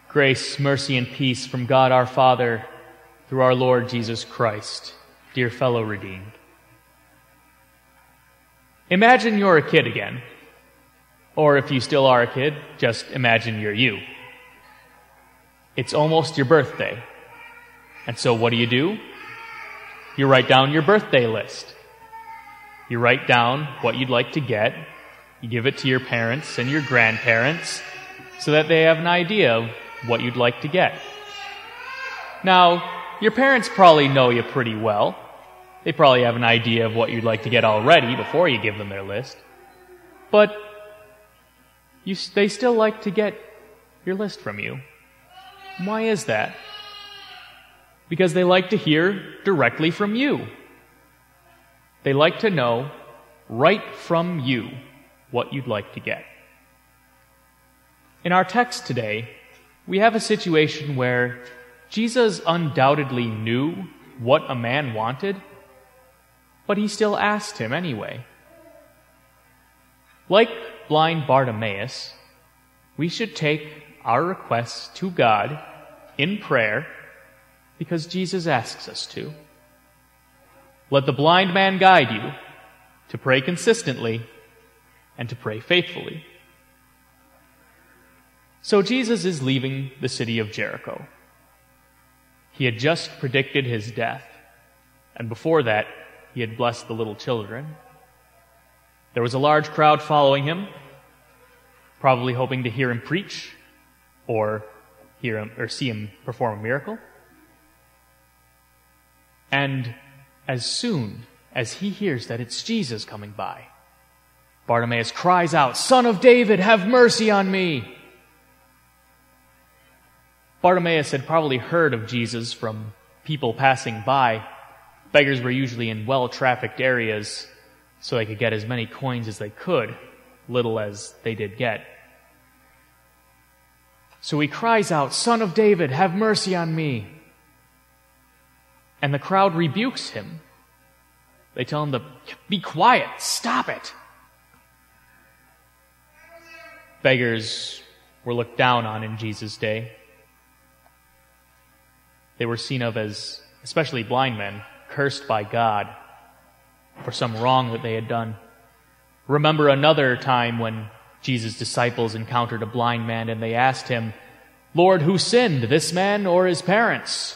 Grace, mercy, and peace from God our Father through our Lord Jesus Christ, dear fellow redeemed. Imagine you're a kid again. Or if you still are a kid, just imagine you're you. It's almost your birthday. And so what do? You write down your birthday list. You write down what you'd like to get. You give it to your parents and your grandparents so that they have an idea of what you'd like to get. Now, your parents probably know you pretty well. They probably have an idea of what you'd like to get already before you give them their list. But they still like to get your list from you. Why is that? Because they like to hear directly from you. They like to know right from you what you'd like to get. In our text today, we have a situation where Jesus undoubtedly knew what a man wanted, but he still asked him anyway. Like blind Bartimaeus, we should take our requests to God in prayer because Jesus asks us to. Let the blind man guide you to pray consistently and to pray faithfully. So Jesus is leaving the city of Jericho. He had just predicted his death, and before that, he had blessed the little children. There was a large crowd following him, probably hoping to hear him preach or see him perform a miracle. And as soon as he hears that it's Jesus coming by, Bartimaeus cries out, "Son of David, have mercy on me!" Bartimaeus had probably heard of Jesus from people passing by. Beggars were usually in well-trafficked areas, so they could get as many coins as they could, little as they did get. So he cries out, "Son of David, have mercy on me!" And the crowd rebukes him. They tell him to be quiet, stop it. Beggars were looked down on in Jesus' day. They were seen of as, especially blind men, cursed by God for some wrong that they had done. Remember another time when Jesus' disciples encountered a blind man and they asked him, "Lord, who sinned, this man or his parents?"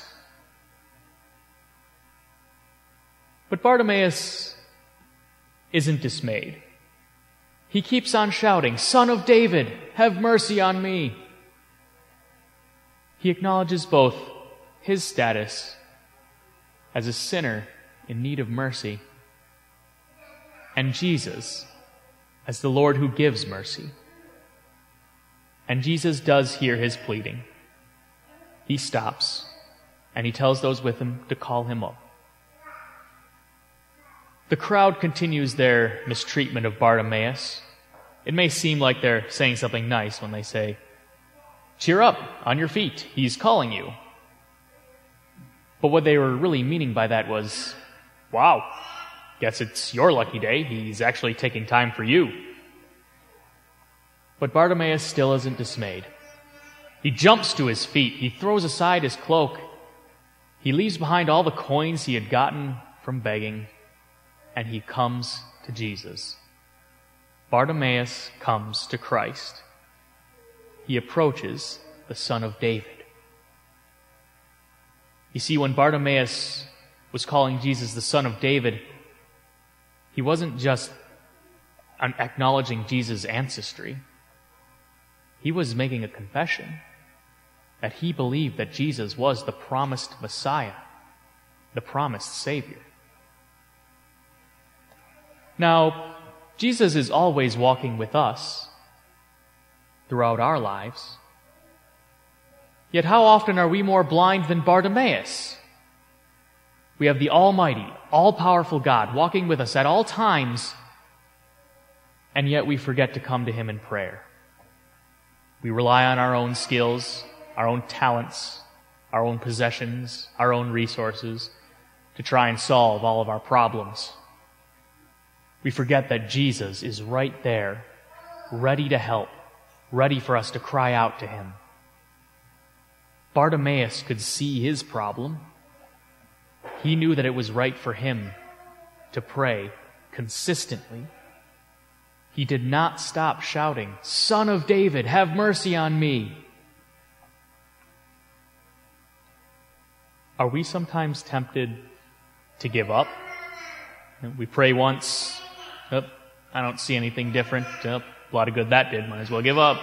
But Bartimaeus isn't dismayed. He keeps on shouting, "Son of David, have mercy on me." He acknowledges both his status as a sinner in need of mercy and Jesus as the Lord who gives mercy. And Jesus does hear his pleading. He stops and he tells those with him to call him up. The crowd continues their mistreatment of Bartimaeus. It may seem like they're saying something nice when they say, "Cheer up, on your feet, he's calling you." But what they were really meaning by that was, "Wow, guess it's your lucky day, he's actually taking time for you." But Bartimaeus still isn't dismayed. He jumps to his feet, he throws aside his cloak, he leaves behind all the coins he had gotten from begging, and he comes to Jesus. Bartimaeus comes to Christ. He approaches the Son of David. You see, when Bartimaeus was calling Jesus the Son of David, he wasn't just acknowledging Jesus' ancestry. He was making a confession that he believed that Jesus was the promised Messiah, the promised Savior. Now, Jesus is always walking with us throughout our lives. Yet how often are we more blind than Bartimaeus? We have the almighty, all-powerful God walking with us at all times, and yet we forget to come to him in prayer. We rely on our own skills, our own talents, our own possessions, our own resources to try and solve all of our problems. We forget that Jesus is right there, ready to help, ready for us to cry out to him. Bartimaeus could see his problem. He knew that it was right for him to pray consistently. He did not stop shouting, "Son of David, have mercy on me." Are we sometimes tempted to give up? We pray once, oh, I don't see anything different, oh, a lot of good that did, might as well give up.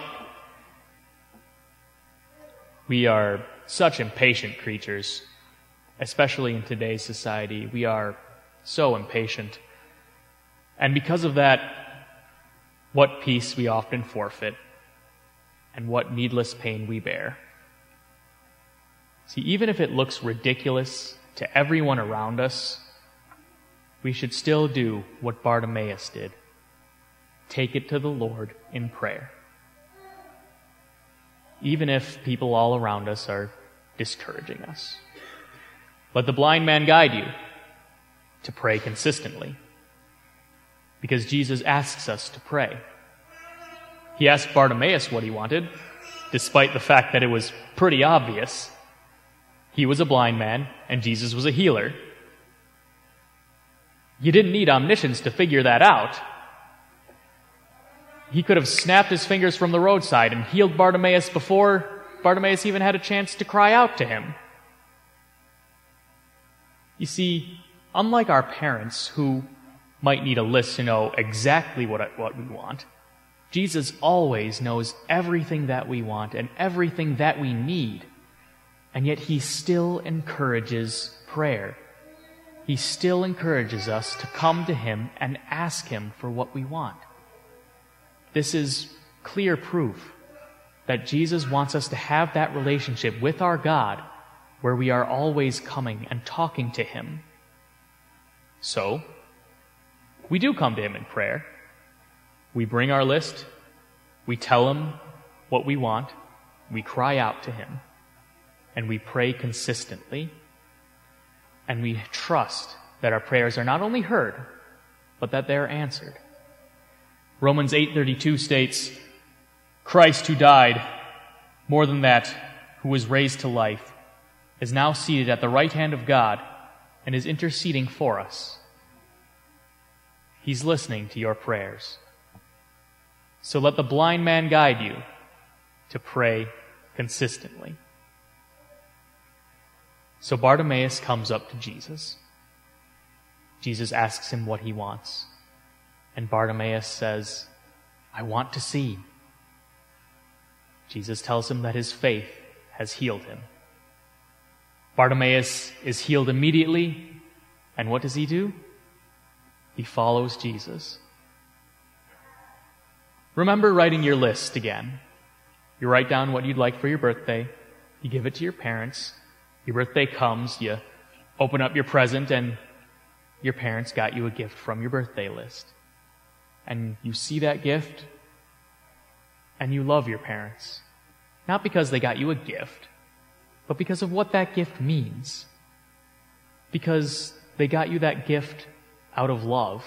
We are such impatient creatures, especially in today's society. We are so impatient. And because of that, what peace we often forfeit, and what needless pain we bear. See, even if it looks ridiculous to everyone around us, we should still do what Bartimaeus did. Take it to the Lord in prayer. Even if people all around us are discouraging us. Let the blind man guide you to pray consistently. Because Jesus asks us to pray. He asked Bartimaeus what he wanted, despite the fact that it was pretty obvious. He was a blind man, and Jesus was a healer. You didn't need omniscience to figure that out. He could have snapped his fingers from the roadside and healed Bartimaeus before Bartimaeus even had a chance to cry out to him. You see, unlike our parents, who might need a list to know exactly what we want, Jesus always knows everything that we want and everything that we need. And yet he still encourages prayer. He still encourages us to come to him and ask him for what we want. This is clear proof that Jesus wants us to have that relationship with our God where we are always coming and talking to him. So, we do come to him in prayer. We bring our list, we tell him what we want, we cry out to him, and we pray consistently, and we trust that our prayers are not only heard, but that they are answered. Romans 8:32 states, "Christ who died, more than that, who was raised to life, is now seated at the right hand of God and is interceding for us." He's listening to your prayers. So let the blind man guide you to pray consistently. So Bartimaeus comes up to Jesus. Jesus asks him what he wants. And Bartimaeus says, "I want to see." Jesus tells him that his faith has healed him. Bartimaeus is healed immediately, and what does he do? He follows Jesus. Remember writing your list again. You write down what you'd like for your birthday. You give it to your parents. Your birthday comes, you open up your present, and your parents got you a gift from your birthday list. And you see that gift, and you love your parents. Not because they got you a gift, but because of what that gift means. Because they got you that gift out of love.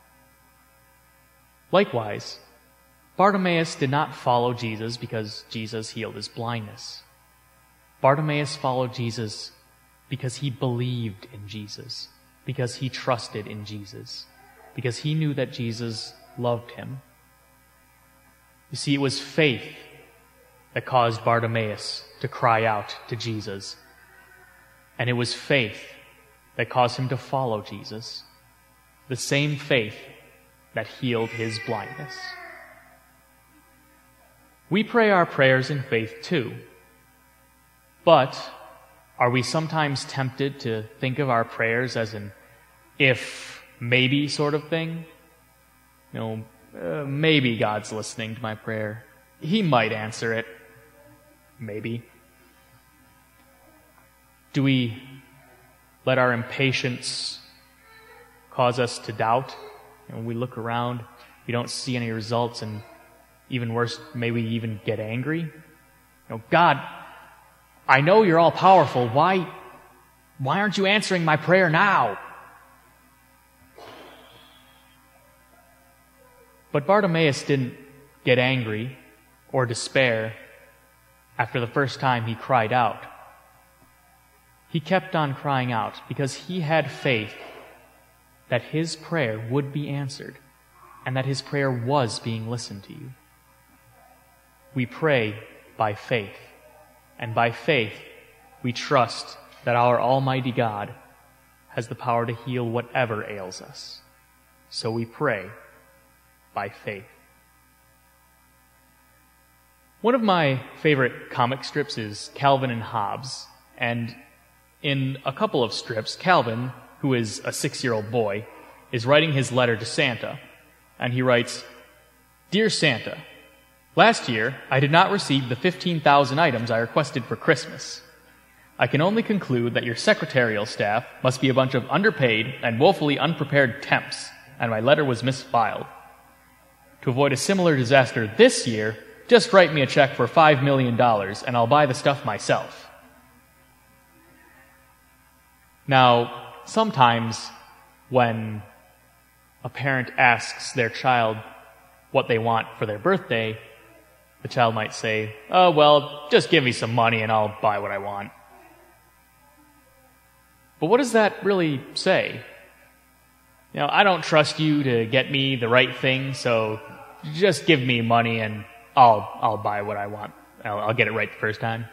Likewise, Bartimaeus did not follow Jesus because Jesus healed his blindness. Bartimaeus followed Jesus because he believed in Jesus, because he trusted in Jesus, because he knew that Jesus loved him. You see, it was faith that caused Bartimaeus to cry out to Jesus. And it was faith that caused him to follow Jesus. The same faith that healed his blindness. We pray our prayers in faith too. But are we sometimes tempted to think of our prayers as an if, maybe sort of thing? Maybe God's listening to my prayer. He might answer it. Maybe. Do we let our impatience cause us to doubt? We look around, we don't see any results, and even worse, may we even get angry? God, I know you're all powerful. Why aren't you answering my prayer now? But Bartimaeus didn't get angry or despair after the first time he cried out. He kept on crying out because he had faith that his prayer would be answered and that his prayer was being listened to you. We pray by faith, and by faith we trust that our Almighty God has the power to heal whatever ails us. So we pray by faith. One of my favorite comic strips is Calvin and Hobbes, and in a couple of strips, Calvin, who is a 6-year-old boy, is writing his letter to Santa, and he writes, "Dear Santa, last year I did not receive the 15,000 items I requested for Christmas. I can only conclude that your secretarial staff must be a bunch of underpaid and woefully unprepared temps, and my letter was misfiled. To avoid a similar disaster this year, just write me a check for $5 million and I'll buy the stuff myself." Now, sometimes when a parent asks their child what they want for their birthday, the child might say, "Oh, well, just give me some money and I'll buy what I want." But what does that really say? You know, I don't trust you to get me the right thing, so just give me money and I'll buy what I want. I'll get it right the first time.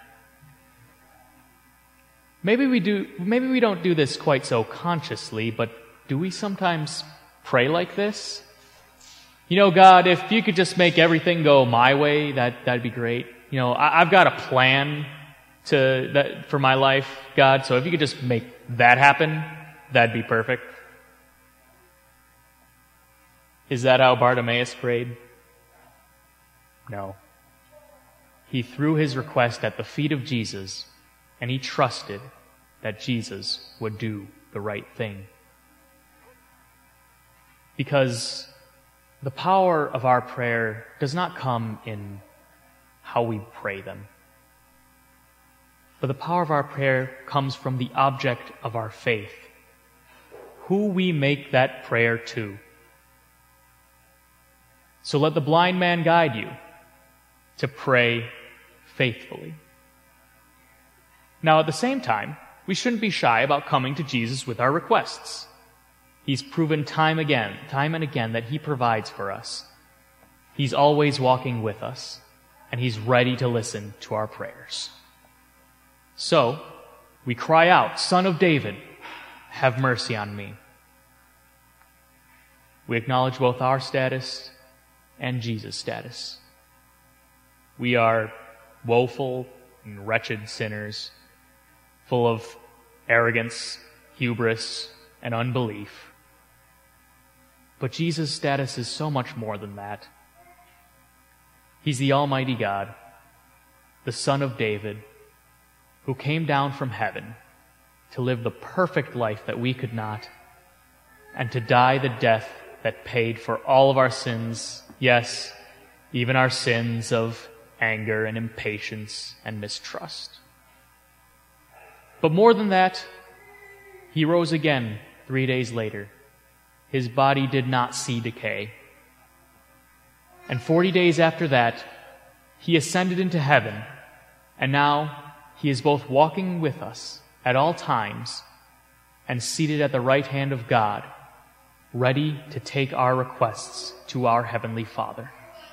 Maybe we don't do this quite so consciously, but do we sometimes pray like this? You know, God, if you could just make everything go my way, that'd be great. You know, I've got a plan for my life, God, so if you could just make that happen, that'd be perfect. Is that how Bartimaeus prayed? No. He threw his request at the feet of Jesus, and he trusted that Jesus would do the right thing. Because the power of our prayer does not come in how we pray them, but the power of our prayer comes from the object of our faith, who we make that prayer to. So let the blind man guide you to pray faithfully. Now, at the same time, we shouldn't be shy about coming to Jesus with our requests. He's proven time and again, that he provides for us. He's always walking with us, and he's ready to listen to our prayers. So, we cry out, "Son of David, have mercy on me." We acknowledge both our status and Jesus' status. We are woeful and wretched sinners, full of arrogance, hubris, and unbelief. But Jesus' status is so much more than that. He's the Almighty God, the Son of David, who came down from heaven to live the perfect life that we could not, and to die the death that paid for all of our sins, yes, even our sins of anger and impatience and mistrust. But more than that, he rose again 3 days later. His body did not see decay. And 40 days after that, he ascended into heaven, and now he is both walking with us at all times and seated at the right hand of God, ready to take our requests to our Heavenly Father.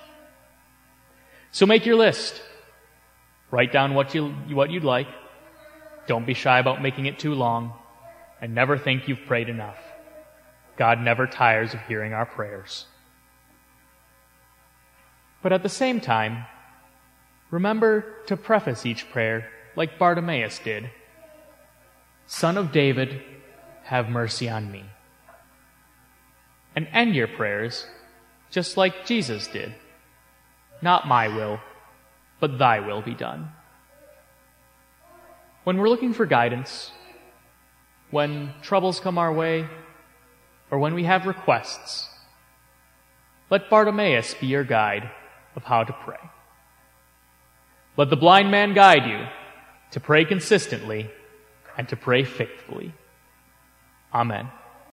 So make your list. Write down what you'd like. Don't be shy about making it too long, and never think you've prayed enough. God never tires of hearing our prayers. But at the same time, remember to preface each prayer like Bartimaeus did. "Son of David, have mercy on me." And end your prayers just like Jesus did. "Not my will, but thy will be done." When we're looking for guidance, when troubles come our way, or when we have requests, let Bartimaeus be your guide of how to pray. Let the blind man guide you to pray consistently and to pray faithfully. Amen.